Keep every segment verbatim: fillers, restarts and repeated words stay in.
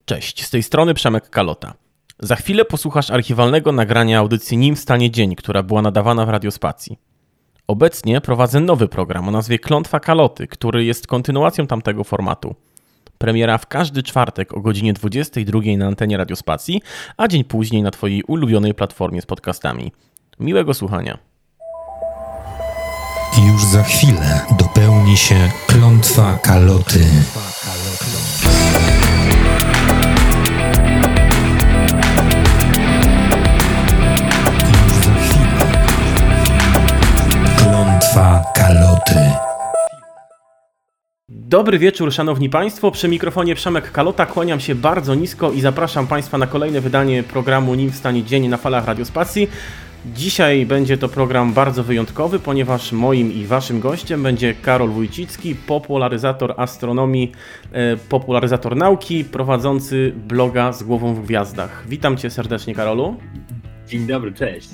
Cześć, z tej strony Przemek Kalota. Za chwilę posłuchasz archiwalnego nagrania audycji Nim wstanie dzień, która była nadawana w Radiospacji. Obecnie prowadzę nowy program o nazwie Klątwa Kaloty, który jest kontynuacją tamtego formatu. Premiera w każdy czwartek o godzinie dwudziestej drugiej na antenie Radiospacji, a dzień później na Twojej ulubionej platformie z podcastami. Miłego słuchania. Już za chwilę dopełni się Klątwa Kaloty. Już za chwilę Klątwa Kaloty. Dobry wieczór, szanowni państwo. Przy mikrofonie Przemek Kalota, kłaniam się bardzo nisko i zapraszam państwa na kolejne wydanie programu Nim wstanie dzień na falach Radiospacji. Dzisiaj będzie to program bardzo wyjątkowy, ponieważ moim i waszym gościem będzie Karol Wójcicki, popularyzator astronomii, popularyzator nauki, prowadzący bloga Z głową w gwiazdach. Witam cię serdecznie, Karolu. Dzień dobry, cześć.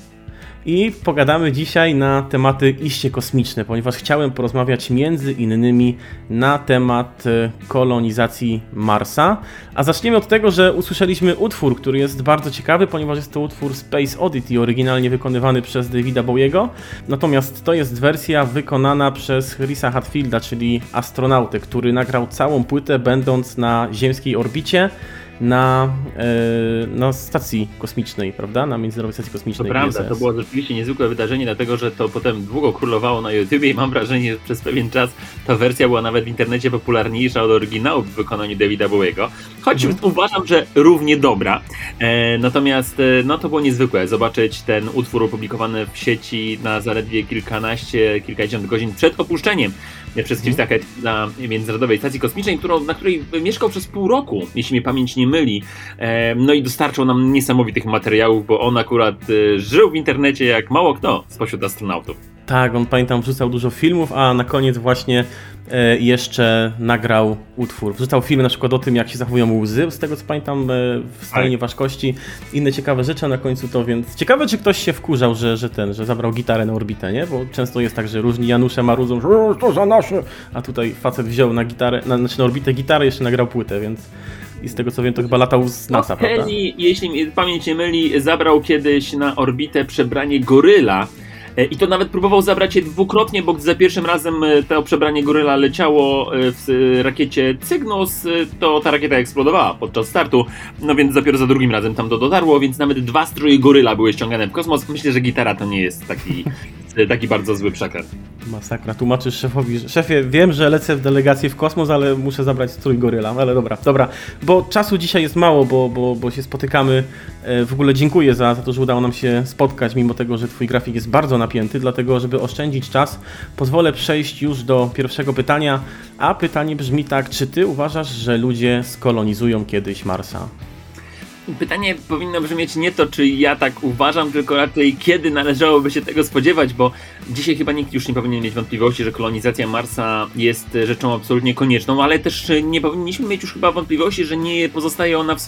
I pogadamy dzisiaj na tematy iście kosmiczne, ponieważ chciałem porozmawiać między innymi na temat kolonizacji Marsa. A zaczniemy od tego, że usłyszeliśmy utwór, który jest bardzo ciekawy, ponieważ jest to utwór Space Oddity, oryginalnie wykonywany przez Davida Bowiego. Natomiast to jest wersja wykonana przez Chrisa Hadfielda, czyli astronautę, który nagrał całą płytę będąc na ziemskiej orbicie. Na, yy, na stacji kosmicznej, prawda? Na Międzynarodowej Stacji Kosmicznej. To prawda, to było rzeczywiście niezwykłe wydarzenie, dlatego że to potem długo królowało na YouTubie i mam wrażenie, że przez pewien czas ta wersja była nawet w internecie popularniejsza od oryginału w wykonaniu Davida Bowiego. Choć mhm. uważam, że równie dobra. E, natomiast e, no to było niezwykłe zobaczyć ten utwór opublikowany w sieci na zaledwie kilkanaście, kilkadziesiąt godzin przed opuszczeniem przez Chrisa Hadfielda na Międzynarodowej Stacji Kosmicznej, którą, na której mieszkał przez pół roku, jeśli mnie pamięć nie myli. E, no i dostarczał nam niesamowitych materiałów, bo on akurat e, żył w internecie jak mało kto spośród astronautów. Tak, on pamiętam wrzucał dużo filmów, a na koniec właśnie e, jeszcze nagrał utwór. Wrzucał filmy na przykład o tym, jak się zachowują łzy, z tego co pamiętam, e, w stanie ważkości, inne ciekawe rzeczy, a na końcu to, więc ciekawe, czy ktoś się wkurzał, że, że ten, że zabrał gitarę na orbitę, nie? Bo często jest tak, że różni Janusze marudzą, że to za nasze, a tutaj facet wziął na gitarę, na, znaczy na orbitę gitarę, jeszcze nagrał płytę, więc i z tego co wiem, to chyba latał z NASA, no, Kelly, prawda? Jeśli pamięć nie myli, zabrał kiedyś na orbitę przebranie goryla. I to nawet próbował zabrać je dwukrotnie, bo za pierwszym razem to przebranie goryla leciało w rakiecie Cygnus, to ta rakieta eksplodowała podczas startu, no więc dopiero za drugim razem tam to dotarło, więc nawet dwa stroje goryla były ściągane w kosmos. Myślę, że gitara to nie jest taki, taki bardzo zły przekręt. Masakra, tłumaczysz szefowi, że szefie, wiem, że lecę w delegację w kosmos, ale muszę zabrać strój goryla, ale dobra, dobra, bo czasu dzisiaj jest mało, bo, bo, bo się spotykamy. W ogóle dziękuję za, za to, że udało nam się spotkać, mimo tego, że twój grafik jest bardzo napięty, dlatego żeby oszczędzić czas, pozwolę przejść już do pierwszego pytania, a pytanie brzmi tak, czy ty uważasz, że ludzie skolonizują kiedyś Marsa? Pytanie powinno brzmieć nie to, czy ja tak uważam, tylko raczej kiedy należałoby się tego spodziewać, bo dzisiaj chyba nikt już nie powinien mieć wątpliwości, że kolonizacja Marsa jest rzeczą absolutnie konieczną, ale też nie powinniśmy mieć już chyba wątpliwości, że nie pozostaje ona w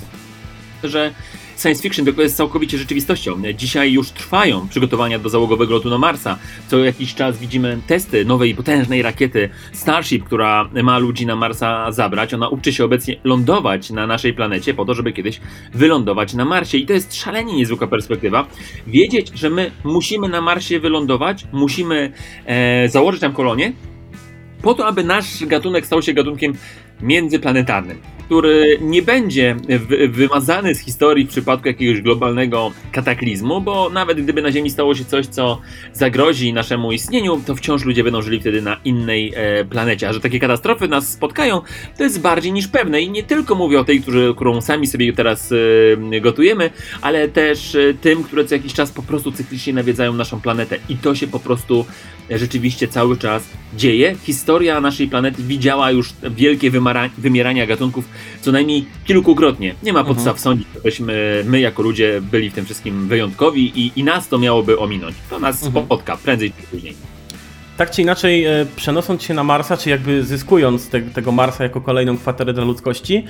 że science fiction tylko jest całkowicie rzeczywistością. Dzisiaj już trwają przygotowania do załogowego lotu na Marsa. Co jakiś czas widzimy testy nowej potężnej rakiety Starship, która ma ludzi na Marsa zabrać. Ona uczy się obecnie lądować na naszej planecie po to, żeby kiedyś wylądować na Marsie. I to jest szalenie niezwykła perspektywa. Wiedzieć, że my musimy na Marsie wylądować, musimy e, założyć tam kolonię, po to, aby nasz gatunek stał się gatunkiem międzyplanetarnym, który nie będzie wy- wymazany z historii w przypadku jakiegoś globalnego kataklizmu, bo nawet gdyby na Ziemi stało się coś, co zagrozi naszemu istnieniu, to wciąż ludzie będą żyli wtedy na innej e, planecie. A że takie katastrofy nas spotkają, to jest bardziej niż pewne. I nie tylko mówię o tej, którzy, którą sami sobie teraz e, gotujemy, ale też e, tym, które co jakiś czas po prostu cyklicznie nawiedzają naszą planetę. I to się po prostu e, rzeczywiście cały czas dzieje. Historia naszej planety widziała już wielkie wymara- wymierania gatunków co najmniej kilkukrotnie. Nie ma podstaw mhm. sądzić, żebyśmy my jako ludzie byli w tym wszystkim wyjątkowi i, i nas to miałoby ominąć. To nas mhm. spotka prędzej czy później. tak czy inaczej, przenosząc się na Marsa, czy jakby zyskując te, tego Marsa jako kolejną kwaterę dla ludzkości,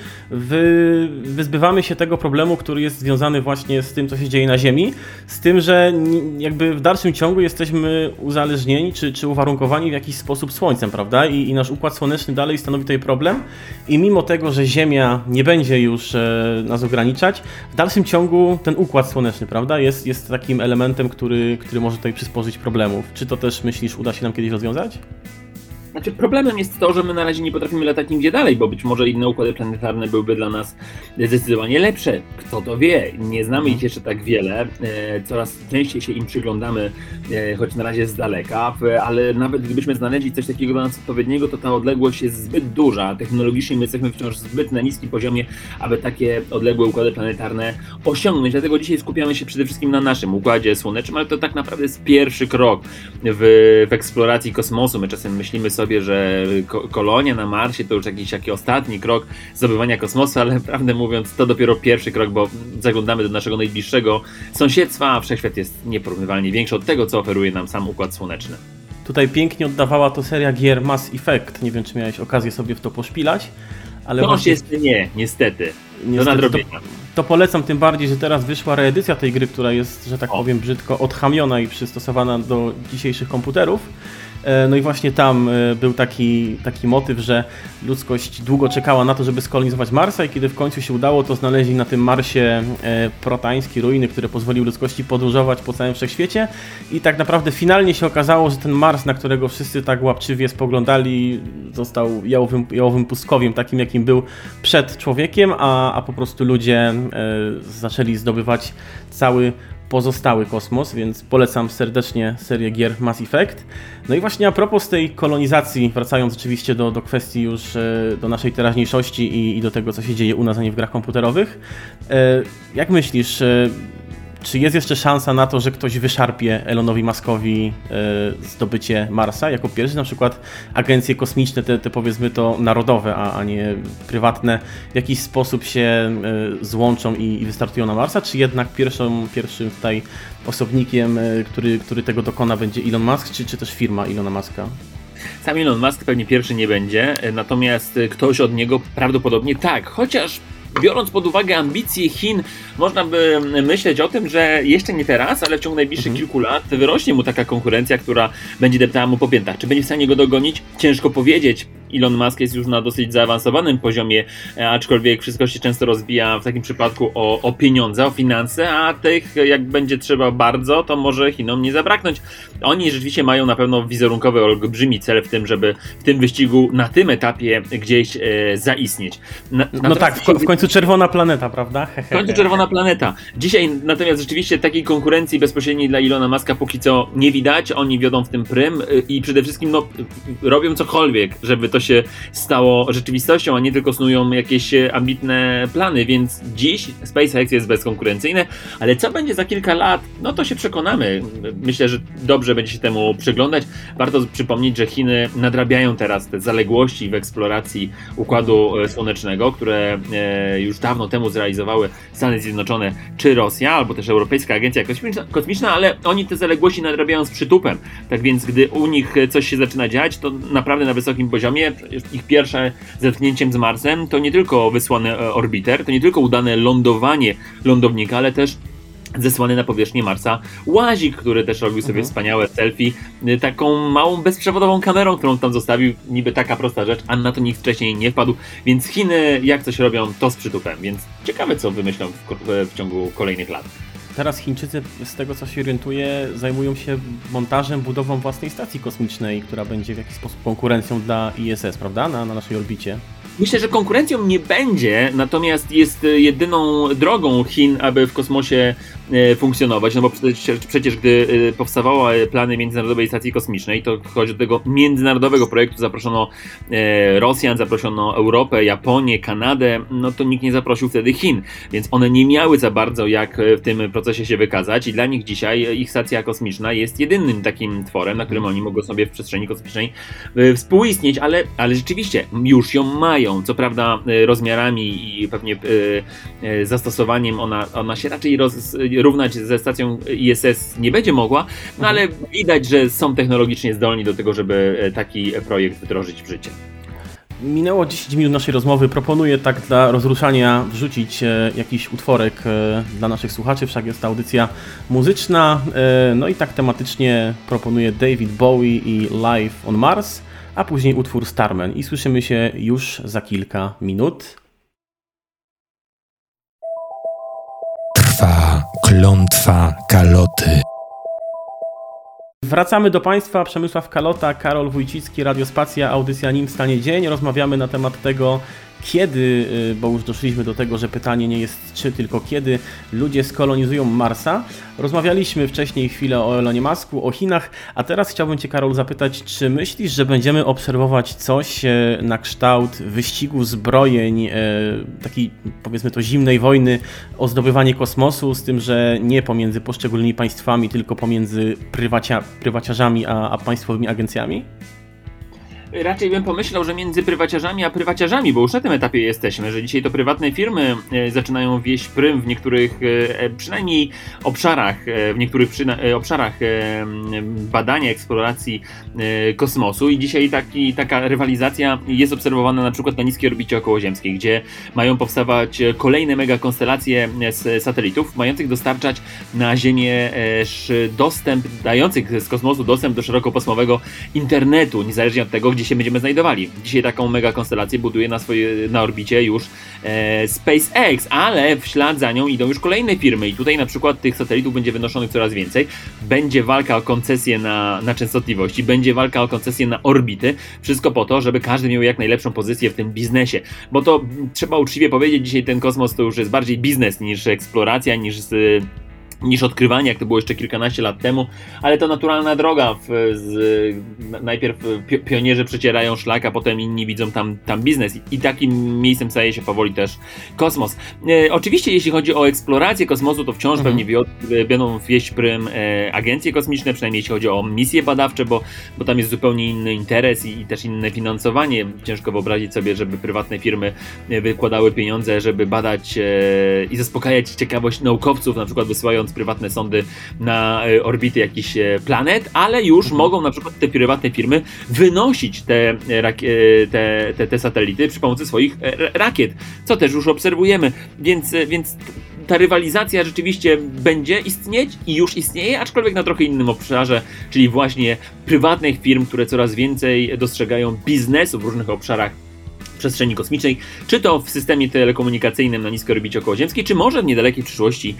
wy, wyzbywamy się tego problemu, który jest związany właśnie z tym, co się dzieje na Ziemi, z tym, że jakby w dalszym ciągu jesteśmy uzależnieni, czy, czy uwarunkowani w jakiś sposób Słońcem, prawda? I, i nasz Układ Słoneczny dalej stanowi tutaj problem i mimo tego, że Ziemia nie będzie już e, nas ograniczać, w dalszym ciągu ten Układ Słoneczny, prawda, jest, jest takim elementem, który, który może tutaj przysporzyć problemów. Czy to też myślisz, uda się nam kiedyś rozwiązać? Znaczy problemem jest to, że my na razie nie potrafimy latać nigdzie dalej, bo być może inne układy planetarne byłyby dla nas zdecydowanie lepsze. Kto to wie? Nie znamy ich jeszcze tak wiele. Coraz częściej się im przyglądamy, choć na razie z daleka, ale nawet gdybyśmy znaleźli coś takiego dla nas odpowiedniego, to ta odległość jest zbyt duża. Technologicznie my jesteśmy wciąż zbyt na niskim poziomie, aby takie odległe układy planetarne osiągnąć. Dlatego dzisiaj skupiamy się przede wszystkim na naszym Układzie Słonecznym, ale to tak naprawdę jest pierwszy krok w, w eksploracji kosmosu. My czasem myślimy sobie, że kolonia na Marsie to już jakiś taki ostatni krok zdobywania kosmosu, ale prawdę mówiąc to dopiero pierwszy krok, bo zaglądamy do naszego najbliższego sąsiedztwa, a wszechświat jest nieporównywalnie większy od tego, co oferuje nam sam Układ Słoneczny. Tutaj pięknie oddawała to seria gier Mass Effect. Nie wiem, czy miałeś okazję sobie w to poszpilać, ale to właśnie... jest nie, niestety. niestety do nadrobienia. To, to polecam, tym bardziej, że teraz wyszła reedycja tej gry, która jest, że tak o. powiem, brzydko odchamiona i przystosowana do dzisiejszych komputerów. No i właśnie tam był taki, taki motyw, że ludzkość długo czekała na to, żeby skolonizować Marsa i kiedy w końcu się udało, to znaleźli na tym Marsie proteańskie ruiny, które pozwoliły ludzkości podróżować po całym wszechświecie i tak naprawdę finalnie się okazało, że ten Mars, na którego wszyscy tak łapczywie spoglądali, został jałowym, jałowym pustkowiem, takim jakim był przed człowiekiem, a, a po prostu ludzie zaczęli zdobywać cały pozostały kosmos, więc polecam serdecznie serię gier Mass Effect. No i właśnie a propos tej kolonizacji, wracając oczywiście do, do kwestii już do naszej teraźniejszości i, i do tego, co się dzieje u nas, a nie w grach komputerowych. Jak myślisz, czy jest jeszcze szansa na to, że ktoś wyszarpie Elonowi Muskowi zdobycie Marsa jako pierwszy, na przykład agencje kosmiczne, te, te powiedzmy to narodowe, a, a nie prywatne, w jakiś sposób się złączą i, i wystartują na Marsa, czy jednak pierwszą, pierwszym tutaj osobnikiem, który, który tego dokona, będzie Elon Musk, czy, czy też firma Elona Muska? Sam Elon Musk pewnie pierwszy nie będzie, natomiast ktoś od niego prawdopodobnie tak, chociaż biorąc pod uwagę ambicje Chin, można by myśleć o tym, że jeszcze nie teraz, ale w ciągu najbliższych mhm. kilku lat wyrośnie mu taka konkurencja, która będzie deptała mu po piętach. Czy będzie w stanie go dogonić? Ciężko powiedzieć. Elon Musk jest już na dosyć zaawansowanym poziomie, aczkolwiek wszystko się często rozbija w takim przypadku o, o pieniądze, o finanse, a tych jak będzie trzeba bardzo, to może Chinom nie zabraknąć. Oni rzeczywiście mają na pewno wizerunkowy, olbrzymi cel w tym, żeby w tym wyścigu na tym etapie gdzieś e, zaistnieć. Na, no tak, w, w końcu czerwona planeta, prawda? W końcu czerwona planeta. Dzisiaj natomiast rzeczywiście takiej konkurencji bezpośredniej dla Elona Muska póki co nie widać. Oni wiodą w tym prym i przede wszystkim no, robią cokolwiek, żeby to się stało rzeczywistością, a nie tylko snują jakieś ambitne plany, więc dziś SpaceX jest bezkonkurencyjne, ale co będzie za kilka lat, no to się przekonamy. Myślę, że dobrze będzie się temu przyglądać. Warto przypomnieć, że Chiny nadrabiają teraz te zaległości w eksploracji Układu Słonecznego, które już dawno temu zrealizowały Stany Zjednoczone czy Rosja, albo też Europejska Agencja Kosmiczna, kosmiczna, ale oni te zaległości nadrabiają z przytupem. Tak więc gdy u nich coś się zaczyna dziać, to naprawdę na wysokim poziomie. Ich pierwsze zetknięciem z Marsem to nie tylko wysłany orbiter, to nie tylko udane lądowanie lądownika, ale też zesłany na powierzchnię Marsa łazik, który też robił sobie mhm. wspaniałe selfie taką małą bezprzewodową kamerą, którą tam zostawił, niby taka prosta rzecz, a na to nikt wcześniej nie wpadł, więc Chiny jak coś robią, to z przytupem, więc ciekawe co wymyślą w, w ciągu kolejnych lat. Teraz Chińczycy, z tego co się orientuję, zajmują się montażem, budową własnej stacji kosmicznej, która będzie w jakiś sposób konkurencją dla I S S, prawda? Na, na naszej orbicie. Myślę, że konkurencją nie będzie, natomiast jest jedyną drogą Chin, aby w kosmosie funkcjonować, no bo przecież, przecież gdy powstawały plany Międzynarodowej Stacji Kosmicznej, to chodzi do tego międzynarodowego projektu zaproszono Rosjan, zaproszono Europę, Japonię, Kanadę, no to nikt nie zaprosił wtedy Chin, więc one nie miały za bardzo jak w tym procesie się wykazać i dla nich dzisiaj ich stacja kosmiczna jest jedynym takim tworem, na którym oni mogą sobie w przestrzeni kosmicznej współistnieć, ale, ale rzeczywiście już ją mają, co prawda rozmiarami i pewnie zastosowaniem ona, ona się raczej roz, równać ze stacją I S S nie będzie mogła, no ale widać, że są technologicznie zdolni do tego, żeby taki projekt wdrożyć w życie. Minęło dziesięć minut naszej rozmowy. Proponuję tak dla rozruszania wrzucić e, jakiś utworek e, dla naszych słuchaczy, wszak jest to audycja muzyczna. E, no i tak tematycznie proponuję David Bowie i Live on Mars, a później utwór Starman. I słyszymy się już za kilka minut. Trwa klątwa Kaloty. Wracamy do Państwa, Przemysław Kalota, Karol Wójcicki, Radiospacja, audycja Nim stanie dzień. Rozmawiamy na temat tego, kiedy, bo już doszliśmy do tego, że pytanie nie jest czy, tylko kiedy ludzie skolonizują Marsa. Rozmawialiśmy wcześniej chwilę o Elonie Musku, o Chinach, a teraz chciałbym Cię, Karol, zapytać, czy myślisz, że będziemy obserwować coś na kształt wyścigu zbrojeń, takiej, powiedzmy to, zimnej wojny o zdobywanie kosmosu, z tym, że nie pomiędzy poszczególnymi państwami, tylko pomiędzy prywacia, prywaciarzami a, a państwowymi agencjami? Raczej bym pomyślał, że między prywaciarzami a prywaciarzami, bo już na tym etapie jesteśmy, że dzisiaj to prywatne firmy zaczynają wieść prym w niektórych przynajmniej obszarach, w niektórych przyna- obszarach badania, eksploracji kosmosu i dzisiaj taki, taka rywalizacja jest obserwowana na przykład na niskiej orbicie okołoziemskiej, gdzie mają powstawać kolejne megakonstelacje z satelitów, mających dostarczać na Ziemię dostęp, dających z kosmosu dostęp do szerokopasmowego internetu, niezależnie od tego, gdzie się będziemy znajdowali. Dzisiaj taką mega konstelację buduje na, swoje, na orbicie już e, SpaceX, ale w ślad za nią idą już kolejne firmy i tutaj na przykład tych satelitów będzie wynoszonych coraz więcej. Będzie walka o koncesję na, na częstotliwości, będzie walka o koncesję na orbity. Wszystko po to, żeby każdy miał jak najlepszą pozycję w tym biznesie. Bo to trzeba uczciwie powiedzieć, dzisiaj ten kosmos to już jest bardziej biznes niż eksploracja, niż z, niż odkrywanie, jak to było jeszcze kilkanaście lat temu, ale to naturalna droga. W, z, najpierw pi- pionierzy przecierają szlak, a potem inni widzą tam, tam biznes i, i takim miejscem staje się powoli też kosmos. E, oczywiście jeśli chodzi o eksplorację kosmosu, to wciąż mhm. pewnie wi- będą wieść prym e, agencje kosmiczne, przynajmniej jeśli chodzi o misje badawcze, bo, bo tam jest zupełnie inny interes i, i też inne finansowanie. Ciężko wyobrazić sobie, żeby prywatne firmy wykładały pieniądze, żeby badać e, i zaspokajać ciekawość naukowców, na przykład wysyłając prywatne sondy na orbity jakichś planet, ale już mhm. mogą na przykład te prywatne firmy wynosić te, te, te, te satelity przy pomocy swoich rakiet, co też już obserwujemy, więc, więc ta rywalizacja rzeczywiście będzie istnieć i już istnieje, aczkolwiek na trochę innym obszarze, czyli właśnie prywatnych firm, które coraz więcej dostrzegają biznesu w różnych obszarach przestrzeni kosmicznej, czy to w systemie telekomunikacyjnym na niskiej orbicie okołoziemskiej, czy może w niedalekiej przyszłości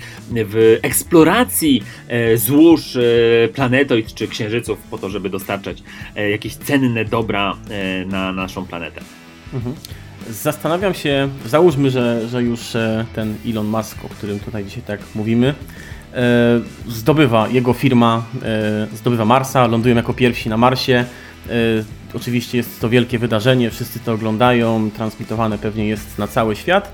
w eksploracji e, złóż e, planetoid czy księżyców po to, żeby dostarczać e, jakieś cenne dobra e, na naszą planetę. Mhm. Zastanawiam się, załóżmy, że, że już ten Elon Musk, o którym tutaj dzisiaj tak mówimy, e, zdobywa, jego firma e, zdobywa Marsa, lądują jako pierwsi na Marsie. E, Oczywiście jest to wielkie wydarzenie, wszyscy to oglądają, transmitowane pewnie jest na cały świat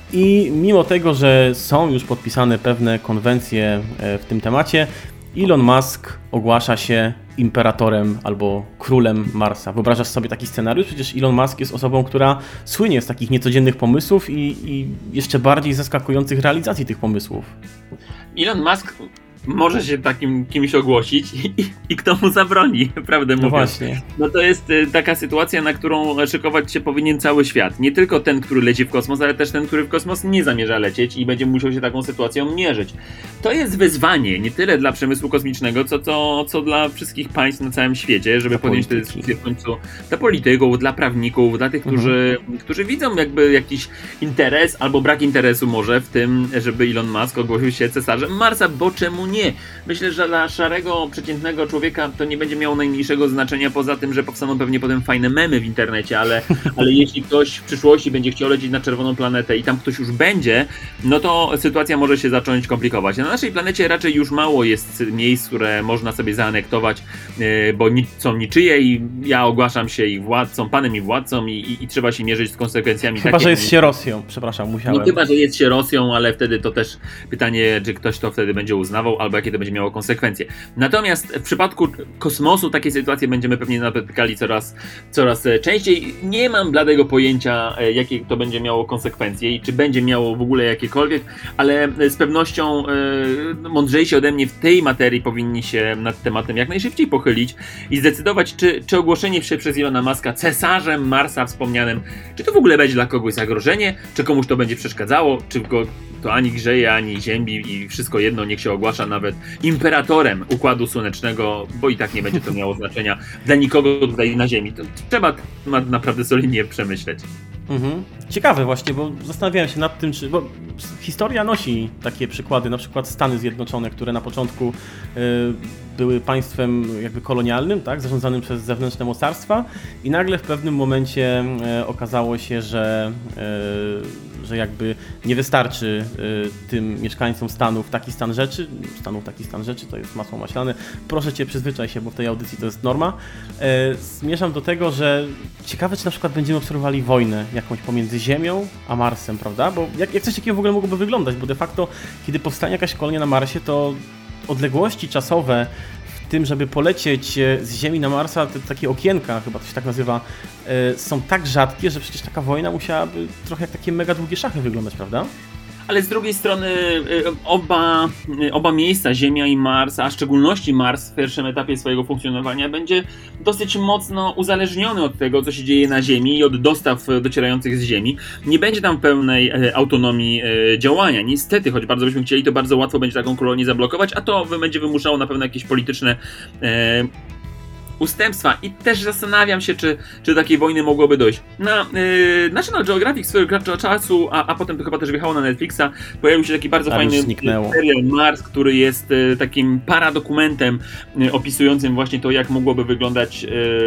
i mimo tego, że są już podpisane pewne konwencje w tym temacie, Elon Musk ogłasza się imperatorem albo królem Marsa. Wyobrażasz sobie taki scenariusz? Przecież Elon Musk jest osobą, która słynie z takich niecodziennych pomysłów i, i jeszcze bardziej zaskakujących realizacji tych pomysłów. Elon Musk może się takim kimś ogłosić i, i kto mu zabroni, prawdę mówiąc. No właśnie. No to jest y, taka sytuacja, na którą szykować się powinien cały świat. Nie tylko ten, który leci w kosmos, ale też ten, który w kosmos nie zamierza lecieć i będzie musiał się taką sytuacją mierzyć. To jest wyzwanie nie tyle dla przemysłu kosmicznego, co, co, co dla wszystkich państw na całym świecie, żeby dla podjąć polityki. Tę dyskusję w końcu dla polityków, dla prawników, dla tych, którzy, mhm. którzy widzą jakby jakiś interes albo brak interesu może w tym, żeby Elon Musk ogłosił się cesarzem Marsa, bo czemu nie? Myślę, że dla szarego, przeciętnego człowieka to nie będzie miało najmniejszego znaczenia, poza tym, że powstaną pewnie potem fajne memy w internecie, ale, ale jeśli ktoś w przyszłości będzie chciał lecieć na czerwoną planetę i tam ktoś już będzie, no to sytuacja może się zacząć komplikować. Na naszej planecie raczej już mało jest miejsc, które można sobie zaanektować, bo są niczyje i ja ogłaszam się ich władcą, panem i władcą i, i, i trzeba się mierzyć z konsekwencjami. Chyba, takie, że jest się Rosją, przepraszam, musiałem. No chyba, że jest się Rosją, ale wtedy to też pytanie, czy ktoś to wtedy będzie uznawał, albo jakie to będzie miało konsekwencje. Natomiast w przypadku kosmosu takie sytuacje będziemy pewnie napotykali coraz, coraz częściej. Nie mam bladego pojęcia, jakie to będzie miało konsekwencje i czy będzie miało w ogóle jakiekolwiek, ale z pewnością e, mądrzejsi ode mnie w tej materii powinni się nad tematem jak najszybciej pochylić i zdecydować, czy, czy ogłoszenie się przez Ilona Muska cesarzem Marsa wspomnianym, czy to w ogóle będzie dla kogoś zagrożenie, czy komuś to będzie przeszkadzało, czy go to ani grzeje, ani ziębi i wszystko jedno, niech się ogłasza nawet imperatorem Układu Słonecznego, bo i tak nie będzie to miało znaczenia dla nikogo tutaj na Ziemi. To trzeba naprawdę solidnie przemyśleć. Mhm. Ciekawe właśnie, bo zastanawiałem się nad tym, czy... Bo historia nosi takie przykłady, na przykład Stany Zjednoczone, które na początku y, były państwem jakby kolonialnym, tak, zarządzanym przez zewnętrzne mocarstwa i nagle w pewnym momencie y, okazało się, że, y, że jakby nie wystarczy y, tym mieszkańcom Stanów taki stan rzeczy, Stanów taki stan rzeczy, to jest masło maślane, proszę Cię, przyzwyczaj się, bo w tej audycji to jest norma. Y, zmierzam do tego, że ciekawe, czy na przykład będziemy obserwowali wojnę jakąś pomiędzy Ziemią a Marsem, prawda? Bo jak, jak coś takiego w ogóle mogłoby wyglądać, bo de facto, kiedy powstanie jakaś kolonia na Marsie, to odległości czasowe w tym, żeby polecieć z Ziemi na Marsa, te takie okienka, chyba to się tak nazywa, y, są tak rzadkie, że przecież taka wojna musiałaby trochę jak takie mega długie szachy wyglądać, prawda? Ale z drugiej strony oba, oba miejsca, Ziemia i Mars, a w szczególności Mars w pierwszym etapie swojego funkcjonowania będzie dosyć mocno uzależniony od tego, co się dzieje na Ziemi i od dostaw docierających z Ziemi. Nie będzie tam pełnej autonomii działania. Niestety, choć bardzo byśmy chcieli, to bardzo łatwo będzie taką kolonię zablokować, a to będzie wymuszało na pewno jakieś polityczne e, ustępstwa i też zastanawiam się, czy, czy do takiej wojny mogłoby dojść. Na yy, National Geographic swojego czasu, a, a potem to chyba też wjechało na Netflixa, pojawił się taki bardzo tam fajny serial Mars, który jest y, takim paradokumentem y, opisującym właśnie to, jak mogłoby wyglądać, y,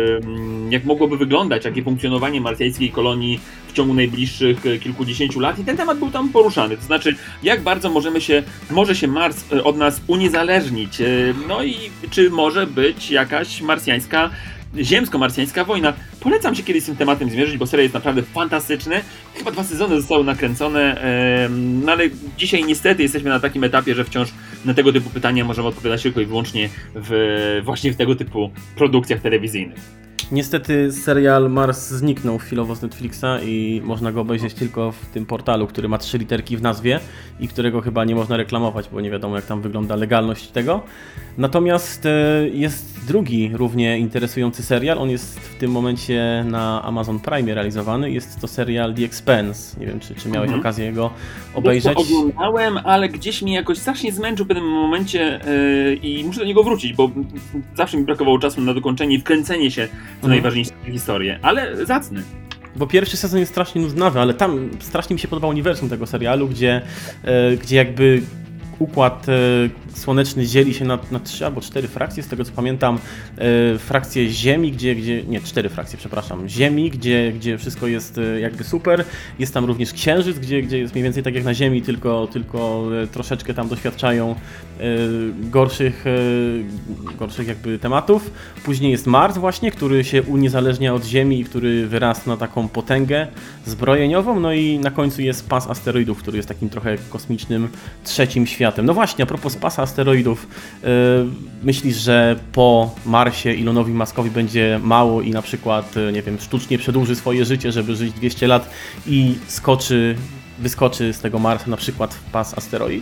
jak mogłoby wyglądać jakie funkcjonowanie marsjańskiej kolonii w ciągu najbliższych y, kilkudziesięciu lat i ten temat był tam poruszany. To znaczy, jak bardzo możemy się, może się Mars y, od nas uniezależnić, y, no i czy może być jakaś marsjańska ziemsko-marsjańska wojna. Polecam się kiedyś z tym tematem zmierzyć, bo serial jest naprawdę fantastyczny. Chyba dwa sezony zostały nakręcone, no ale dzisiaj niestety jesteśmy na takim etapie, że wciąż na tego typu pytania możemy odpowiadać tylko i wyłącznie w, właśnie w tego typu produkcjach telewizyjnych. Niestety serial Mars zniknął chwilowo z Netflixa i można go obejrzeć tylko w tym portalu, który ma trzy literki w nazwie i którego chyba nie można reklamować, bo nie wiadomo, jak tam wygląda legalność tego. Natomiast jest drugi równie interesujący serial, on jest w tym momencie na Amazon Prime realizowany, jest to serial The Expanse. Nie wiem, czy, czy miałeś mhm. okazję go obejrzeć? No, oglądałem, ale gdzieś mnie jakoś strasznie zmęczył w pewnym momencie yy, i muszę do niego wrócić, bo zawsze mi brakowało czasu na dokończenie i wkręcenie się w mhm. najważniejsze historie, ale zacny. Bo pierwszy sezon jest strasznie nudnawy, ale tam strasznie mi się podobało uniwersum tego serialu, gdzie, yy, gdzie jakby układ e, słoneczny dzieli się na, na trzy albo cztery frakcje, z tego co pamiętam, e, frakcje Ziemi, gdzie, gdzie, nie, cztery frakcje, przepraszam, Ziemi, gdzie, gdzie wszystko jest e, jakby super, jest tam również Księżyc, gdzie, gdzie jest mniej więcej tak jak na Ziemi, tylko, tylko e, troszeczkę tam doświadczają e, gorszych, e, gorszych jakby tematów. Później jest Mars właśnie, który się uniezależnia od Ziemi i który wyrasta na taką potęgę zbrojeniową, no i na końcu jest pas asteroidów, który jest takim trochę kosmicznym trzecim światem. No właśnie, a propos pasa asteroidów, yy, myślisz, że po Marsie Elonowi Muskowi będzie mało i na przykład, nie wiem, sztucznie przedłuży swoje życie, żeby żyć dwieście lat i skoczy, wyskoczy z tego Marsa na przykład w pas asteroid?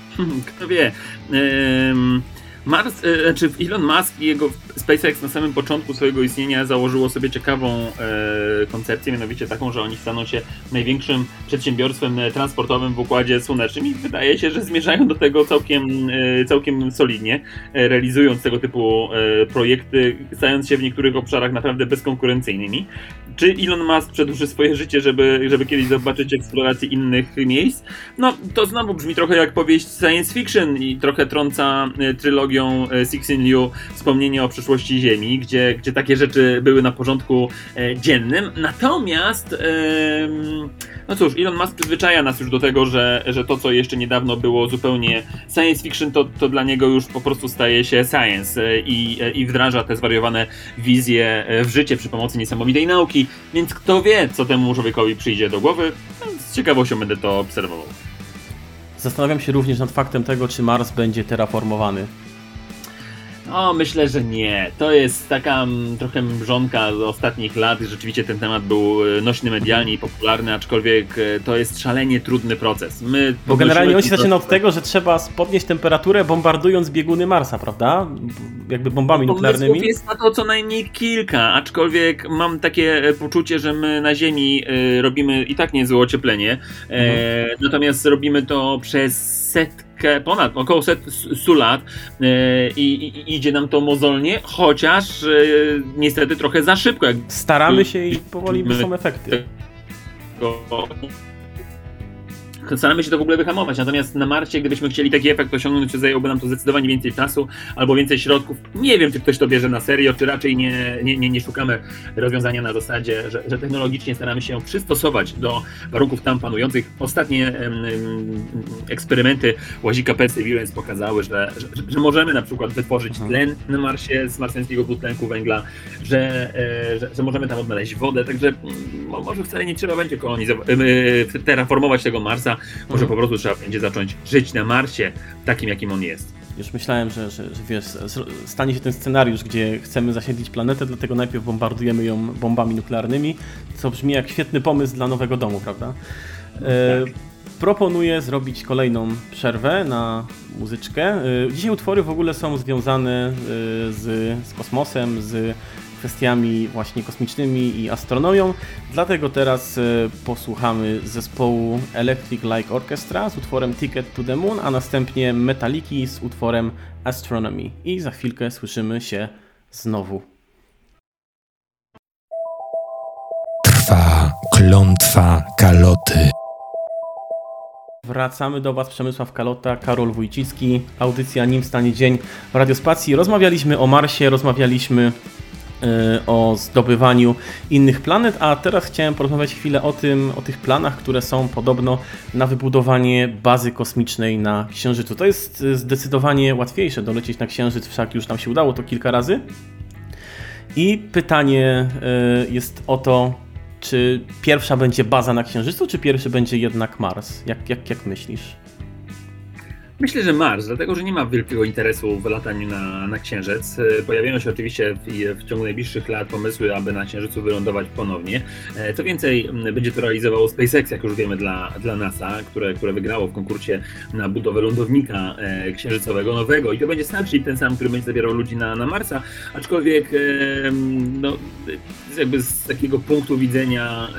Kto wie. Ym... Mars, znaczy Elon Musk i jego SpaceX na samym początku swojego istnienia założyło sobie ciekawą e, koncepcję, mianowicie taką, że oni staną się największym przedsiębiorstwem transportowym w Układzie Słonecznym i wydaje się, że zmierzają do tego całkiem, e, całkiem solidnie, e, realizując tego typu e, projekty, stając się w niektórych obszarach naprawdę bezkonkurencyjnymi. Czy Elon Musk przedłuży swoje życie, żeby, żeby kiedyś zobaczyć eksplorację innych miejsc? No, to znowu brzmi trochę jak powieść science fiction i trochę trąca e, trylogią Cixin Liu wspomnienie o przyszłości Ziemi, gdzie, gdzie takie rzeczy były na porządku e, dziennym. Natomiast e, no cóż, Elon Musk przyzwyczaja nas już do tego, że, że to, co jeszcze niedawno było zupełnie science fiction, to, to dla niego już po prostu staje się science e, i, e, i wdraża te zwariowane wizje w życie przy pomocy niesamowitej nauki, więc kto wie, co temu człowiekowi przyjdzie do głowy. No, z ciekawością będę to obserwował. Zastanawiam się również nad faktem tego, czy Mars będzie terraformowany. O, myślę, że nie. To jest taka m, trochę mrzonka z ostatnich lat. Rzeczywiście ten temat był nośny medialnie i popularny, aczkolwiek to jest szalenie trudny proces. My Bo generalnie on się zaczyna od tego, że trzeba podnieść temperaturę bombardując bieguny Marsa, prawda? Jakby bombami nuklearnymi. Pomysłów jest na to co najmniej kilka, aczkolwiek mam takie poczucie, że my na Ziemi y, robimy i tak niezłe ocieplenie, mhm. e, natomiast robimy to przez setkę, ponad około stu lat e, i, i idzie nam to mozolnie, chociaż e, niestety trochę za szybko. Jak staramy się i powoli są efekty. Staramy się to w ogóle wyhamować, natomiast na Marsie, gdybyśmy chcieli taki efekt osiągnąć, to zajęłoby nam to zdecydowanie więcej czasu albo więcej środków. Nie wiem, czy ktoś to bierze na serio, czy raczej nie, nie, nie, nie szukamy rozwiązania na zasadzie, że, że technologicznie staramy się przystosować do warunków tam panujących. Ostatnie em, eksperymenty łazika Perseverance pokazały, że, że, że możemy na przykład wytworzyć tlen na Marsie z marsjańskiego dwutlenku węgla, że, e, że, że możemy tam odnaleźć wodę, także m, może wcale nie trzeba będzie kolonizować, e, terraformować tego Marsa. Może po prostu trzeba będzie zacząć żyć na Marsie takim, jakim on jest. Już myślałem, że, że, że wiesz, stanie się ten scenariusz, gdzie chcemy zasiedlić planetę, dlatego najpierw bombardujemy ją bombami nuklearnymi, co brzmi jak świetny pomysł dla nowego domu, prawda? E, tak. Proponuję zrobić kolejną przerwę na muzyczkę. E, dzisiaj utwory w ogóle są związane z, z kosmosem, z kwestiami właśnie kosmicznymi i astronomią, dlatego teraz e, posłuchamy zespołu Electric Light Orchestra z utworem Ticket to the Moon, a następnie Metaliki z utworem Astronomy i za chwilkę słyszymy się znowu. Trwa klątwa Kaloty. Wracamy do Was, Przemysław Kalota, Karol Wójcicki, audycja Nim stanie dzień w Radiospacji. Rozmawialiśmy o Marsie, rozmawialiśmy o zdobywaniu innych planet, a teraz chciałem porozmawiać chwilę o tym, o tych planach, które są podobno na wybudowanie bazy kosmicznej na Księżycu. To jest zdecydowanie łatwiejsze dolecieć na Księżyc, wszak już nam się udało to kilka razy. I pytanie jest o to, czy pierwsza będzie baza na Księżycu, czy pierwszy będzie jednak Mars? Jak, jak, jak myślisz? Myślę, że Mars, dlatego że nie ma wielkiego interesu w lataniu na, na Księżyc. Pojawiają się oczywiście w, w ciągu najbliższych lat pomysły, aby na Księżycu wylądować ponownie. Co więcej, będzie to realizowało SpaceX, jak już wiemy, dla, dla NASA, które, które wygrało w konkursie na budowę lądownika księżycowego nowego. I to będzie Starship, ten sam, który będzie zabierał ludzi na, na Marsa, aczkolwiek no, jakby z takiego punktu widzenia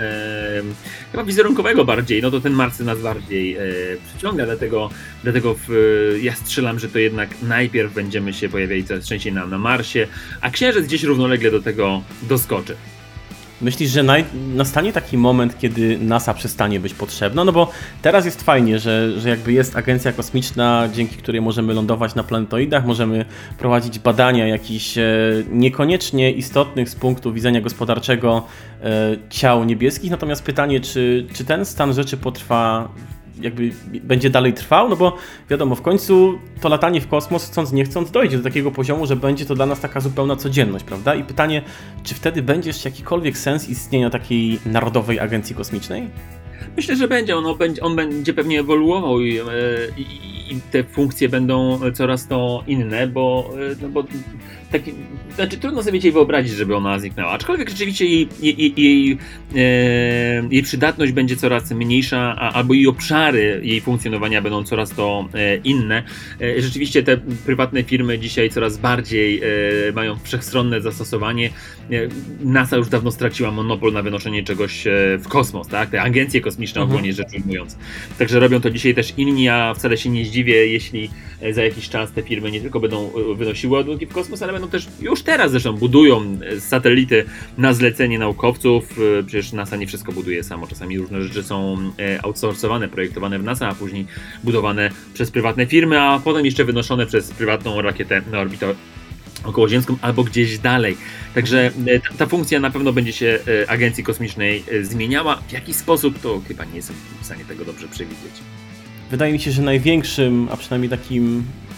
chyba wizerunkowego bardziej, no to ten Mars nas bardziej przyciąga, dlatego, dlatego w ja strzelam, że to jednak najpierw będziemy się pojawiali coraz częściej na, na Marsie, a Księżyc gdzieś równolegle do tego doskoczy. Myślisz, że naj... nastanie taki moment, kiedy NASA przestanie być potrzebna? No bo teraz jest fajnie, że, że jakby jest agencja kosmiczna, dzięki której możemy lądować na planetoidach, możemy prowadzić badania jakichś e, niekoniecznie istotnych z punktu widzenia gospodarczego e, ciał niebieskich, natomiast pytanie, czy, czy ten stan rzeczy potrwa jakby będzie dalej trwał, no bo wiadomo, w końcu to latanie w kosmos, chcąc nie chcąc, dojdzie do takiego poziomu, że będzie to dla nas taka zupełna codzienność, prawda? I pytanie, czy wtedy będzie jeszcze jakikolwiek sens istnienia takiej narodowej agencji kosmicznej? Myślę, że będzie. On, on będzie pewnie ewoluował i, i, i te funkcje będą coraz to inne, bo, no bo taki, znaczy trudno sobie dzisiaj wyobrazić, żeby ona zniknęła. Aczkolwiek rzeczywiście jej, jej, jej, e, jej przydatność będzie coraz mniejsza, a, albo jej obszary jej funkcjonowania będą coraz to e, inne. E, rzeczywiście te prywatne firmy dzisiaj coraz bardziej e, mają wszechstronne zastosowanie. E, NASA już dawno straciła monopol na wynoszenie czegoś e, w kosmos, tak? Te agencje kosmiczne mhm. ogólnie rzecz ujmując. Także robią to dzisiaj też inni, a wcale się nie zdziwię, jeśli za jakiś czas te firmy nie tylko będą wynosiły ładunki w kosmos, ale będą też już teraz zresztą budują satelity na zlecenie naukowców. Przecież NASA nie wszystko buduje samo. Czasami różne rzeczy są outsourcowane, projektowane w NASA, a później budowane przez prywatne firmy, a potem jeszcze wynoszone przez prywatną rakietę na orbitę okołoziemską albo gdzieś dalej. Także ta, ta funkcja na pewno będzie się agencji kosmicznej zmieniała. W jaki sposób, to chyba nie jestem w stanie tego dobrze przewidzieć. Wydaje mi się, że największym, a przynajmniej takim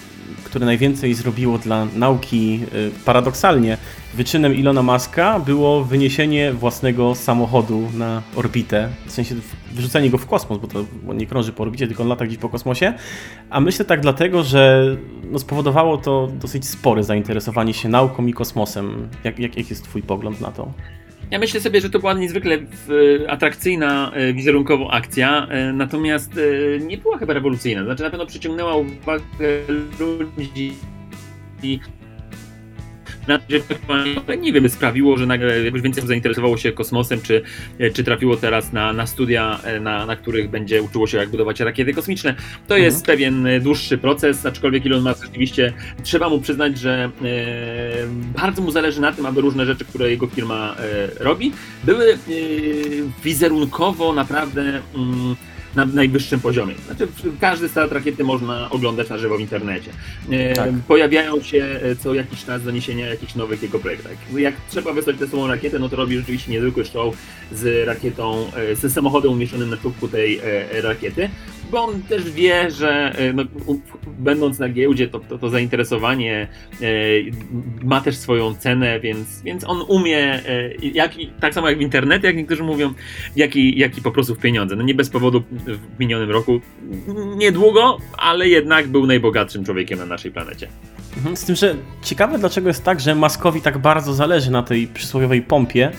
które najwięcej zrobiło dla nauki paradoksalnie wyczynem Ilona Muska było wyniesienie własnego samochodu na orbitę, w sensie wyrzucenie go w kosmos, bo to on nie krąży po orbicie, tylko on lata gdzieś po kosmosie, a myślę tak dlatego, że no spowodowało to dosyć spore zainteresowanie się nauką i kosmosem. Jak, jak, jak jest twój pogląd na to? Ja myślę sobie, że to była niezwykle atrakcyjna wizerunkowo akcja, natomiast nie była chyba rewolucyjna. Znaczy na pewno przyciągnęła uwagę ludzi i nie wiem, sprawiło, że nagle jakoś więcej zainteresowało się kosmosem, czy, czy trafiło teraz na, na studia, na, na których będzie uczyło się, jak budować rakiety kosmiczne. To mhm. jest pewien dłuższy proces, aczkolwiek Elon Musk rzeczywiście trzeba mu przyznać, że e, bardzo mu zależy na tym, aby różne rzeczy, które jego firma e, robi, były e, wizerunkowo naprawdę mm, na najwyższym poziomie. Znaczy, każdy start rakiety można oglądać na żywo w internecie. Tak. Pojawiają się co jakiś czas doniesienia o jakichś nowych jego projektach. Jak trzeba wysłać tę samą rakietę, no to robi rzeczywiście niezwykły show z rakietą, z samochodem umieszczonym na czubku tej rakiety, bo on też wie, że no, będąc na giełdzie, to, to, to zainteresowanie ma też swoją cenę, więc, więc on umie, jak, tak samo jak w internecie, jak niektórzy mówią, jak i, jak i po prostu w pieniądze. No nie bez powodu w minionym roku, niedługo, ale jednak był najbogatszym człowiekiem na naszej planecie. Z tym, że ciekawe dlaczego jest tak, że Muskowi tak bardzo zależy na tej przysłowiowej pompie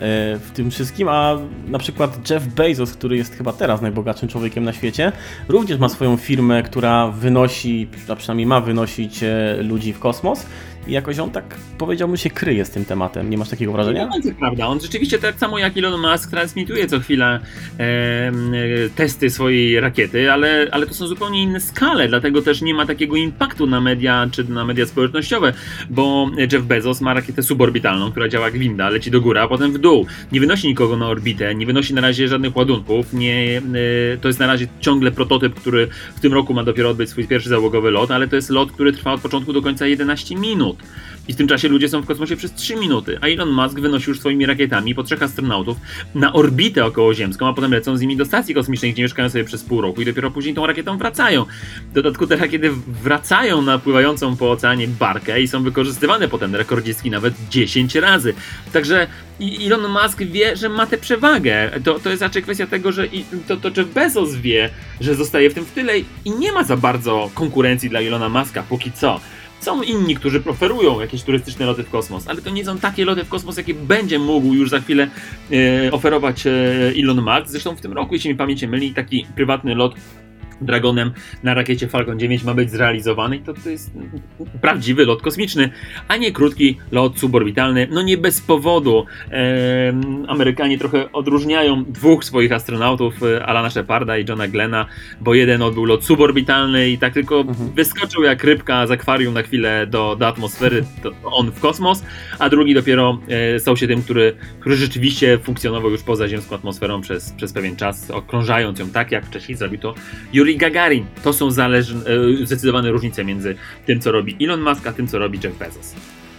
w tym wszystkim, a na przykład Jeff Bezos, który jest chyba teraz najbogatszym człowiekiem na świecie, również ma swoją firmę, która wynosi, a przynajmniej ma wynosić ludzi w kosmos. I jakoś on tak, powiedziałbym, się kryje z tym tematem. Nie masz takiego wrażenia? No, to prawda. On rzeczywiście tak samo jak Elon Musk transmituje co chwilę e, e, testy swojej rakiety, ale, ale to są zupełnie inne skale, dlatego też nie ma takiego impaktu na media czy na media społecznościowe, bo Jeff Bezos ma rakietę suborbitalną, która działa jak winda, leci do góry, a potem w dół. Nie wynosi nikogo na orbitę, nie wynosi na razie żadnych ładunków, nie, e, to jest na razie ciągle prototyp, który w tym roku ma dopiero odbyć swój pierwszy załogowy lot, ale to jest lot, który trwa od początku do końca jedenaście minut. I w tym czasie ludzie są w kosmosie przez trzy minuty, a Elon Musk wynosi już swoimi rakietami po trzech astronautów na orbitę okołoziemską, a potem lecą z nimi do stacji kosmicznej, gdzie mieszkają sobie przez pół roku i dopiero później tą rakietą wracają. W dodatku te rakiety wracają na pływającą po oceanie barkę i są wykorzystywane potem, rekordzistki nawet dziesięć razy. Także Elon Musk wie, że ma tę przewagę. To, to jest raczej kwestia tego, że i, to, to Jeff Bezos wie, że zostaje w tym w tyle i nie ma za bardzo konkurencji dla Elona Muska póki co. Są inni, którzy preferują jakieś turystyczne loty w kosmos, ale to nie są takie loty w kosmos, jakie będzie mógł już za chwilę e, oferować e, Elon Musk. Zresztą w tym roku, jeśli mi pamięć nie myli, taki prywatny lot Dragonem na rakiecie Falcon dziewięć ma być zrealizowany i to, to jest prawdziwy lot kosmiczny, a nie krótki lot suborbitalny. No nie bez powodu e, Amerykanie trochę odróżniają dwóch swoich astronautów, Alana Sheparda i Johna Glena, bo jeden odbył lot suborbitalny i tak tylko mhm. wyskoczył jak rybka z akwarium na chwilę do, do atmosfery, to on w kosmos, a drugi dopiero e, stał się tym, który, który rzeczywiście funkcjonował już poza ziemską atmosferą przez, przez pewien czas, okrążając ją tak, jak wcześniej zrobił to Yuri Gagarin. To są zależne, zdecydowane różnice między tym, co robi Elon Musk, a tym, co robi Jeff Bezos.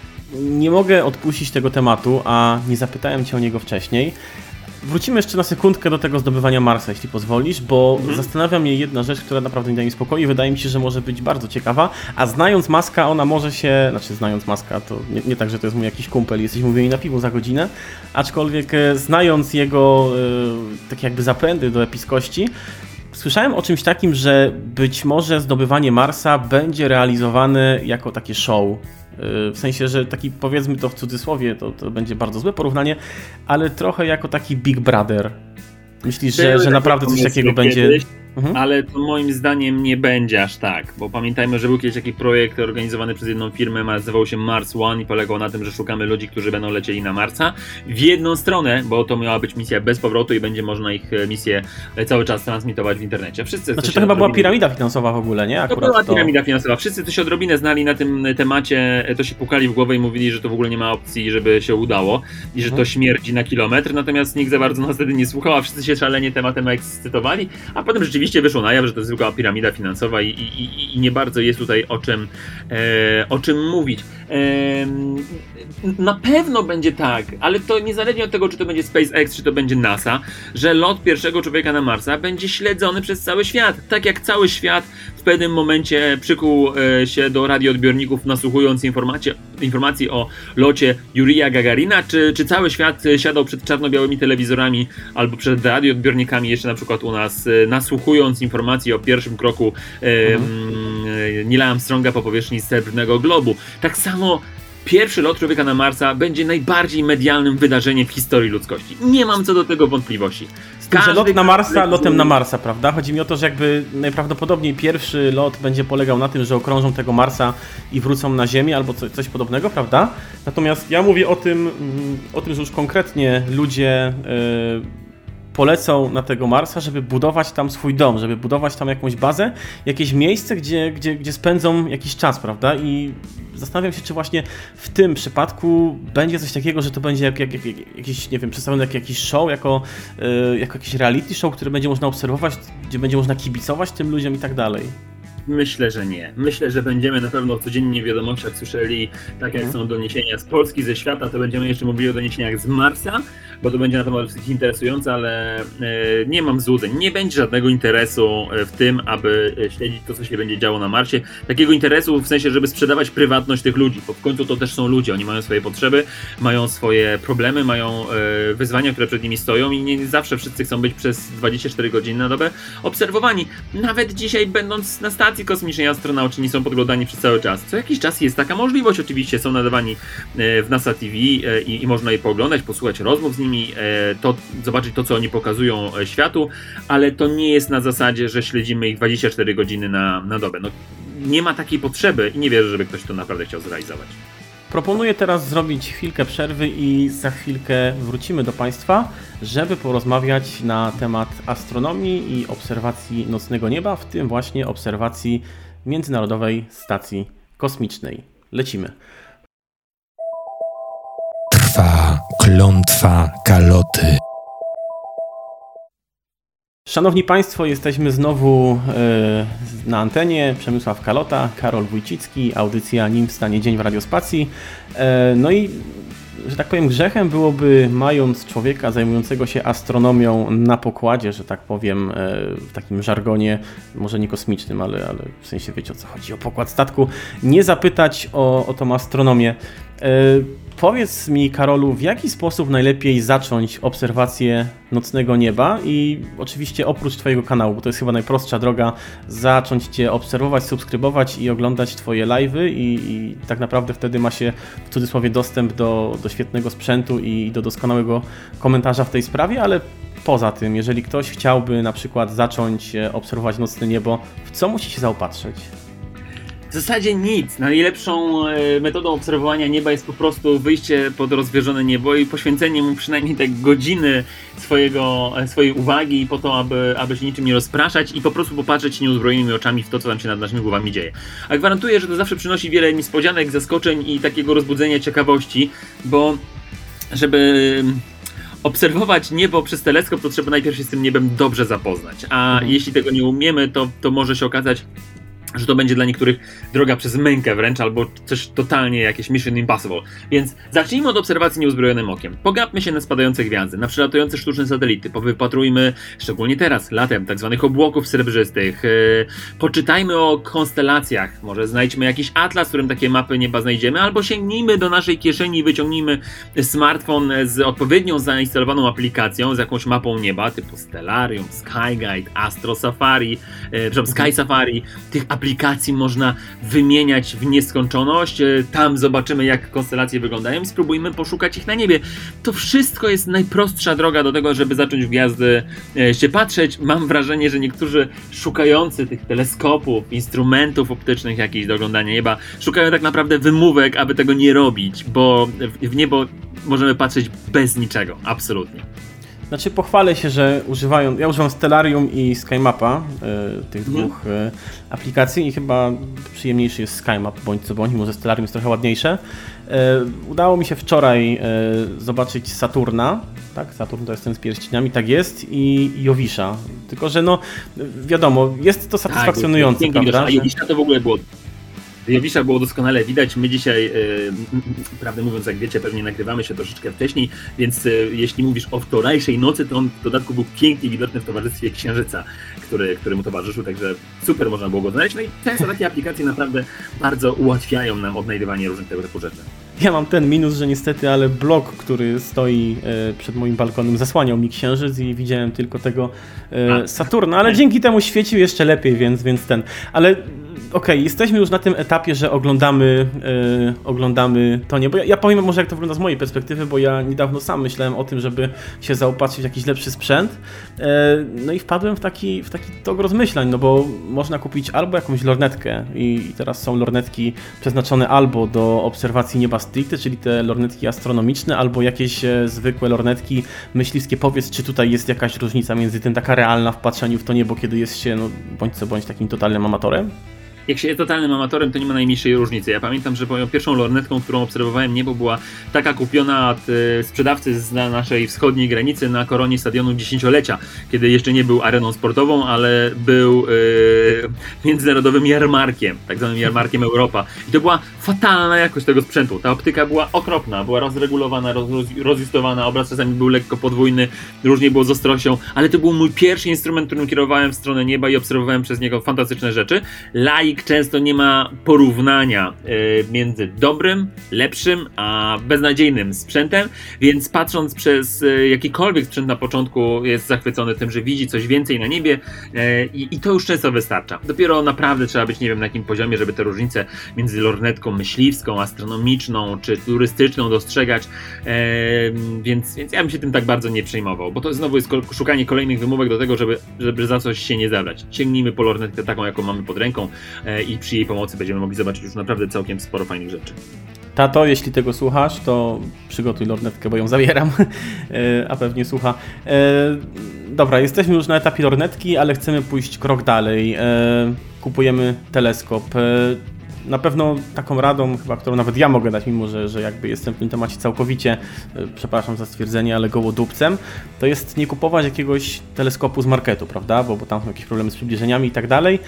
Nie mogę odpuścić tego tematu, a nie zapytałem cię o niego wcześniej. Wrócimy jeszcze na sekundkę do tego zdobywania Marsa, jeśli pozwolisz, bo mhm. zastanawia mnie jedna rzecz, która naprawdę nie daje mi spokoju i wydaje mi się, że może być bardzo ciekawa, a znając Muska, ona może się, znaczy znając Muska, to nie, nie tak, że to jest mój jakiś kumpel, jesteśmy umówieni na piwo za godzinę, aczkolwiek znając jego e, takie jakby zapędy do epickości, słyszałem o czymś takim, że być może zdobywanie Marsa będzie realizowane jako takie show. W sensie, że taki, powiedzmy to w cudzysłowie, to, to będzie bardzo złe porównanie, ale trochę jako taki Big Brother. Myślisz, że, że naprawdę coś takiego będzie... Kiedyś, mhm. ale to moim zdaniem nie będzie aż tak, bo pamiętajmy, że był kiedyś taki projekt organizowany przez jedną firmę, nazywał się Mars One i polegał na tym, że szukamy ludzi, którzy będą lecieli na Marsa w jedną stronę, bo to miała być misja bez powrotu i będzie można ich misję cały czas transmitować w internecie. Wszyscy, znaczy to chyba odrobinę... była piramida finansowa w ogóle, nie? Akurat to była to... piramida finansowa. Wszyscy, co się odrobinę znali na tym temacie, to się pukali w głowę i mówili, że to w ogóle nie ma opcji, żeby się udało i że to śmierdzi na kilometr, natomiast nikt za bardzo nas wtedy nie słuchał, a wszyscy się szalenie tematem ekscytowali, a potem rzeczywiście oczywiście wyszło na jaw, że to jest zwykła piramida finansowa i, i, i nie bardzo jest tutaj o czym, e, o czym mówić. E, na pewno będzie tak, ale to niezależnie od tego, czy to będzie SpaceX, czy to będzie NASA, że lot pierwszego człowieka na Marsa będzie śledzony przez cały świat. Tak jak cały świat w pewnym momencie przykuł e, się do radioodbiorników, nasłuchując informacji, informacji o locie Jurija Gagarina, czy, czy cały świat siadał przed czarno-białymi telewizorami albo przed radioodbiornikami jeszcze na przykład u nas, e, nasłuchując informacji o pierwszym kroku e, mhm. Neila Armstronga po powierzchni srebrnego globu. Tak samo pierwszy lot człowieka na Marsa będzie najbardziej medialnym wydarzeniem w historii ludzkości. Nie mam co do tego wątpliwości. Każdy lot na Marsa, lotem na Marsa, prawda? Chodzi mi o to, że jakby najprawdopodobniej pierwszy lot będzie polegał na tym, że okrążą tego Marsa i wrócą na Ziemię albo coś, coś podobnego, prawda? Natomiast ja mówię o tym, o tym, że już konkretnie ludzie yy, polecą na tego Marsa, żeby budować tam swój dom, żeby budować tam jakąś bazę, jakieś miejsce, gdzie, gdzie, gdzie spędzą jakiś czas, prawda? I zastanawiam się, czy właśnie w tym przypadku będzie coś takiego, że to będzie jak, jak, jak, jakiś, nie wiem, przedstawione jak jakiś show, jako, yy, jako jakiś reality show, który będzie można obserwować, gdzie będzie można kibicować tym ludziom i tak dalej. Myślę, że nie. Myślę, że będziemy na pewno codziennie w wiadomościach słyszeli, tak jak są doniesienia z Polski, ze świata, to będziemy jeszcze mówili o doniesieniach z Marsa, bo to będzie na pewno dosyć interesujące, ale e, nie mam złudzeń. Nie będzie żadnego interesu w tym, aby śledzić to, co się będzie działo na Marsie. Takiego interesu w sensie, żeby sprzedawać prywatność tych ludzi, bo w końcu to też są ludzie. Oni mają swoje potrzeby, mają swoje problemy, mają e, wyzwania, które przed nimi stoją i nie zawsze wszyscy chcą być przez dwadzieścia cztery godziny na dobę obserwowani. Nawet dzisiaj, będąc na stacji kosmicznej, astronauci nie są podglądani przez cały czas. Co jakiś czas jest taka możliwość, oczywiście są nadawani w NASA T V i, i można je pooglądać, posłuchać rozmów z nimi, to, zobaczyć to, co oni pokazują światu, ale to nie jest na zasadzie, że śledzimy ich dwadzieścia cztery godziny na, na dobę. No, nie ma takiej potrzeby i nie wierzę, żeby ktoś to naprawdę chciał zrealizować. Proponuję teraz zrobić chwilkę przerwy i za chwilkę wrócimy do Państwa, żeby porozmawiać na temat astronomii i obserwacji nocnego nieba, w tym właśnie obserwacji Międzynarodowej Stacji Kosmicznej. Lecimy. Trwa klątwa Kaloty. Szanowni Państwo, jesteśmy znowu yy, na antenie. Przemysław Kalota, Karol Wójcicki, audycja Nim wstanie dzień w Radiospacji. Yy, no i, że tak powiem, grzechem byłoby, mając człowieka zajmującego się astronomią na pokładzie, że tak powiem, yy, w takim żargonie, może nie kosmicznym, ale, ale w sensie wiecie, o co chodzi, o pokład statku, nie zapytać o, o tą astronomię. Yy, Powiedz mi, Karolu, w jaki sposób najlepiej zacząć obserwację nocnego nieba i oczywiście oprócz Twojego kanału, bo to jest chyba najprostsza droga, zacząć Cię obserwować, subskrybować i oglądać Twoje live'y i, i tak naprawdę wtedy ma się w cudzysłowie dostęp do, do świetnego sprzętu i do doskonałego komentarza w tej sprawie, ale poza tym, jeżeli ktoś chciałby na przykład zacząć obserwować nocne niebo, w co musi się zaopatrzyć? W zasadzie nic. Najlepszą metodą obserwowania nieba jest po prostu wyjście pod rozwierzone niebo i poświęcenie mu przynajmniej te godziny swojego, swojej uwagi po to, aby, aby się niczym nie rozpraszać i po prostu popatrzeć nieuzbrojonymi oczami w to, co tam się nad naszymi głowami dzieje. A gwarantuję, że to zawsze przynosi wiele niespodzianek, zaskoczeń i takiego rozbudzenia ciekawości, bo żeby obserwować niebo przez teleskop, to trzeba najpierw się z tym niebem dobrze zapoznać, a mhm. jeśli tego nie umiemy, to, to może się okazać, że to będzie dla niektórych droga przez mękę wręcz, albo też totalnie jakieś Mission Impossible. Więc zacznijmy od obserwacji nieuzbrojonym okiem. Pogapmy się na spadające gwiazdy, na przelatujące sztuczne satelity, powypatrujmy, szczególnie teraz, latem, tak zwanych obłoków srebrzystych. Yy, poczytajmy o konstelacjach, może znajdźmy jakiś atlas, w którym takie mapy nieba znajdziemy, albo sięgnijmy do naszej kieszeni i wyciągnijmy smartfon z odpowiednią zainstalowaną aplikacją, z jakąś mapą nieba, typu Stellarium, Skyguide, Astro Safari, yy, przepraszam, Sky Safari. Tych aplikacji można wymieniać w nieskończoność. Tam zobaczymy, jak konstelacje wyglądają i spróbujmy poszukać ich na niebie. To wszystko jest najprostsza droga do tego, żeby zacząć w gwiazdy się patrzeć. Mam wrażenie, że niektórzy szukający tych teleskopów, instrumentów optycznych jakichś do oglądania nieba, szukają tak naprawdę wymówek, aby tego nie robić, bo w niebo możemy patrzeć bez niczego. Absolutnie. Znaczy pochwalę się, że używają, ja używam Stellarium i SkyMapa, y, tych Mhm. dwóch y, aplikacji i chyba przyjemniejszy jest SkyMap, bądź co bądź, może Stellarium jest trochę ładniejsze. Y, udało mi się wczoraj y, zobaczyć Saturna, tak, Saturn to jest ten z pierścieniami, tak jest, i Jowisza, tylko że no wiadomo, jest to satysfakcjonujące, tak, prawda? A Jowisza to w ogóle było... Jowisza było doskonale widać. My dzisiaj, yy, prawdę mówiąc, jak wiecie, pewnie nagrywamy się troszeczkę wcześniej, więc yy, jeśli mówisz o wczorajszej nocy, to on w dodatku był pięknie widoczny w towarzystwie Księżyca, który, który mu towarzyszył, także super można było go znaleźć. No i często takie aplikacje naprawdę bardzo ułatwiają nam odnajdywanie różnych tego typu rzeczy. Ja mam ten minus, że niestety, ale blok, który stoi e, przed moim balkonem, zasłaniał mi Księżyc i widziałem tylko tego e, Saturna, ale dzięki temu świecił jeszcze lepiej, więc, więc ten. Ale okej, okay, jesteśmy już na tym etapie, że oglądamy, e, oglądamy to niebo. Ja, ja powiem może, jak to wygląda z mojej perspektywy, bo ja niedawno sam myślałem o tym, żeby się zaopatrzyć w jakiś lepszy sprzęt. E, no i wpadłem w taki, w taki tok rozmyślań, no bo można kupić albo jakąś lornetkę i teraz są lornetki przeznaczone albo do obserwacji nieba stricte, czyli te lornetki astronomiczne, albo jakieś e, zwykłe lornetki myśliwskie. Powiedz, czy tutaj jest jakaś różnica między tym, taka realna w patrzeniu w to niebo, kiedy jest się, no, bądź co bądź takim totalnym amatorem? Jak się jest totalnym amatorem, to nie ma najmniejszej różnicy. Ja pamiętam, że moją pierwszą lornetką, którą obserwowałem niebo, była taka kupiona od y, sprzedawcy z na naszej wschodniej granicy na koronie stadionu dziesięciolecia, kiedy jeszcze nie był areną sportową, ale był y, międzynarodowym jarmarkiem, tak zwanym jarmarkiem Europa. I to była fatalna jakość tego sprzętu. Ta optyka była okropna, była rozregulowana, roz, rozjustowana, obraz czasami był lekko podwójny, różnie było z ostrością, ale to był mój pierwszy instrument, którym kierowałem w stronę nieba i obserwowałem przez niego fantastyczne rzeczy. Laik często nie ma porównania y, między dobrym, lepszym, a beznadziejnym sprzętem, więc patrząc przez y, jakikolwiek sprzęt na początku jest zachwycony tym, że widzi coś więcej na niebie y, i to już często wystarcza. Dopiero naprawdę trzeba być nie wiem na jakim poziomie, żeby te różnice między lornetką myśliwską, astronomiczną czy turystyczną dostrzegać, y, więc, więc ja bym się tym tak bardzo nie przejmował, bo to znowu jest szukanie kolejnych wymówek do tego, żeby, żeby za coś się nie zabrać. Sięgnijmy po lornetkę taką, jaką mamy pod ręką, i przy jej pomocy będziemy mogli zobaczyć już naprawdę całkiem sporo fajnych rzeczy. Tato, jeśli tego słuchasz, to przygotuj lornetkę, bo ją zabieram, a pewnie słucha. Dobra, jesteśmy już na etapie lornetki, ale chcemy pójść krok dalej. Kupujemy teleskop. Na pewno taką radą, chyba, którą nawet ja mogę dać, mimo że, że jakby jestem w tym temacie całkowicie, przepraszam za stwierdzenie, ale gołodupcem, to jest nie kupować jakiegoś teleskopu z marketu, prawda, bo, bo tam są jakieś problemy z przybliżeniami i tak dalej.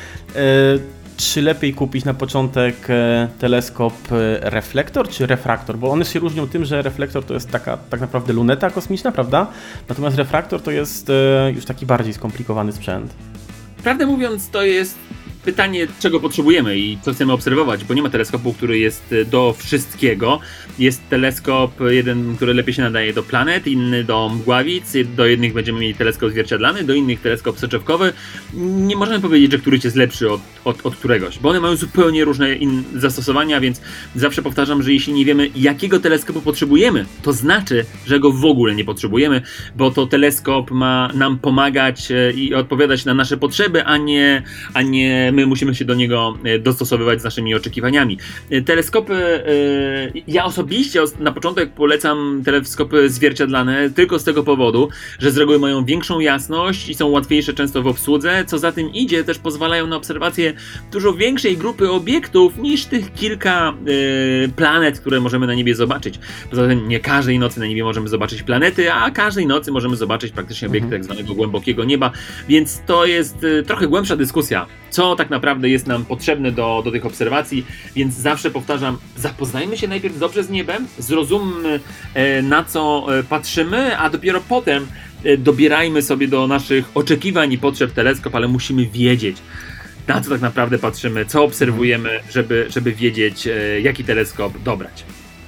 Czy lepiej kupić na początek teleskop reflektor czy refraktor? Bo one się różnią tym, że reflektor to jest taka tak naprawdę luneta kosmiczna, prawda? Natomiast refraktor to jest już taki bardziej skomplikowany sprzęt. Prawdę mówiąc, to jest pytanie, czego potrzebujemy i co chcemy obserwować, bo nie ma teleskopu, który jest do wszystkiego. Jest teleskop jeden, który lepiej się nadaje do planet, inny do mgławic, do jednych będziemy mieli teleskop zwierciadlany, do innych teleskop soczewkowy. Nie możemy powiedzieć, że któryś jest lepszy od, od, od któregoś, bo one mają zupełnie różne in- zastosowania, więc zawsze powtarzam, że jeśli nie wiemy, jakiego teleskopu potrzebujemy, to znaczy, że go w ogóle nie potrzebujemy, bo to teleskop ma nam pomagać i odpowiadać na nasze potrzeby, a nie, a nie my musimy się do niego dostosowywać z naszymi oczekiwaniami. Teleskopy, ja osobiście na początek polecam teleskopy zwierciadlane tylko z tego powodu, że z reguły mają większą jasność i są łatwiejsze często w obsłudze, co za tym idzie, też pozwalają na obserwację dużo większej grupy obiektów niż tych kilka planet, które możemy na niebie zobaczyć. Poza tym nie każdej nocy na niebie możemy zobaczyć planety, a każdej nocy możemy zobaczyć praktycznie obiekty tak zwanego głębokiego nieba, więc to jest trochę głębsza dyskusja, co tak naprawdę jest nam potrzebne do, do tych obserwacji, więc zawsze powtarzam, zapoznajmy się najpierw dobrze z niebem, zrozummy e, na co e, patrzymy, a dopiero potem e, dobierajmy sobie do naszych oczekiwań i potrzeb teleskop, ale musimy wiedzieć, na co tak naprawdę patrzymy, co obserwujemy, żeby, żeby wiedzieć, e, jaki teleskop dobrać.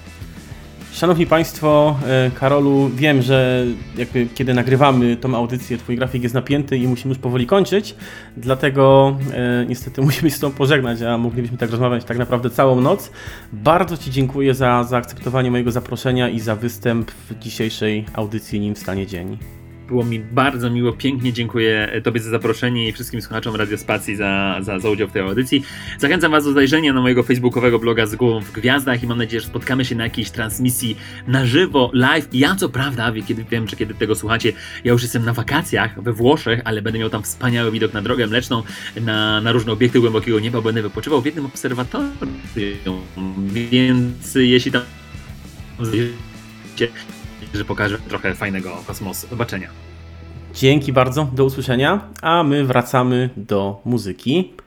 Szanowni Państwo, Karolu, wiem, że jakby kiedy nagrywamy tą audycję, Twój grafik jest napięty i musimy już powoli kończyć, dlatego e, niestety musimy się z Tobą pożegnać, a moglibyśmy tak rozmawiać tak naprawdę całą noc. Bardzo Ci dziękuję za zaakceptowanie mojego zaproszenia i za występ w dzisiejszej audycji Nim wstanie dzień. Było mi bardzo miło, pięknie dziękuję Tobie za zaproszenie i wszystkim słuchaczom Radiospacji za, za, za udział w tej audycji. Zachęcam Was do zajrzenia na mojego facebookowego bloga Z Głową w Gwiazdach i mam nadzieję, że spotkamy się na jakiejś transmisji na żywo, live. Ja co prawda, kiedy wiem, że kiedy tego słuchacie, ja już jestem na wakacjach we Włoszech, ale będę miał tam wspaniały widok na Drogę Mleczną, na, na różne obiekty głębokiego nieba, będę wypoczywał w jednym obserwatorium, więc jeśli tam że pokażę trochę fajnego kosmosu. Do zobaczenia. Dzięki bardzo, do usłyszenia, a my wracamy do muzyki.